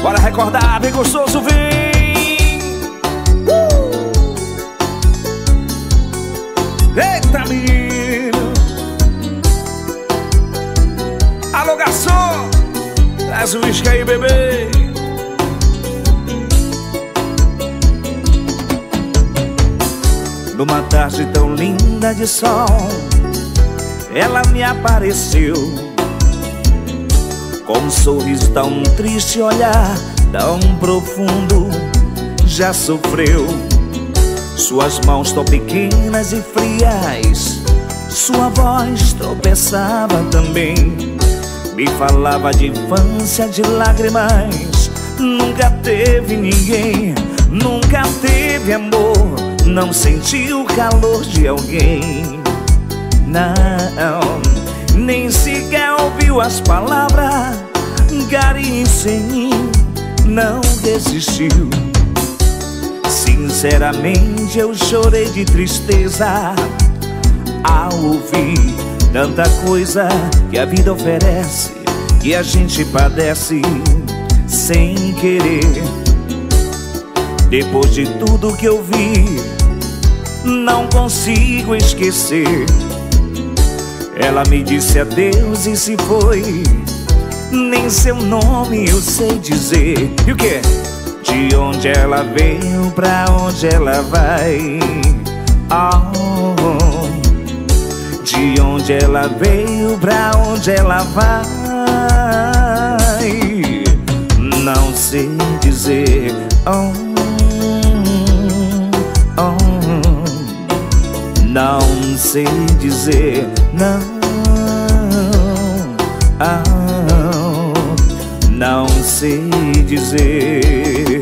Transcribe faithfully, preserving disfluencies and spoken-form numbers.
Bora recordar, bem gostoso, vem! uh! Eita, menino! Alô, garçom! Traz o uísque aí, bebê! Numa tarde tão linda de sol, ela me apareceu, com um sorriso tão triste, olhar tão profundo. Já sofreu, suas mãos tão pequenas e frias, sua voz tropeçava também. Me falava de infância, de lágrimas. Nunca teve ninguém, nunca teve amor, não sentiu o calor de alguém. Não, nem sequer ouviu as palavras, carinho sem mim, não resistiu. Sinceramente eu chorei de tristeza ao ouvir tanta coisa que a vida oferece e a gente padece sem querer. Depois de tudo que eu vi, não consigo esquecer. Ela me disse adeus e se foi, nem seu nome eu sei dizer. E o quê? De onde ela veio, pra onde ela vai? Oh, de onde ela veio, pra onde ela vai? Não sei dizer. Oh, oh, não sei dizer. Não, oh, não sei dizer.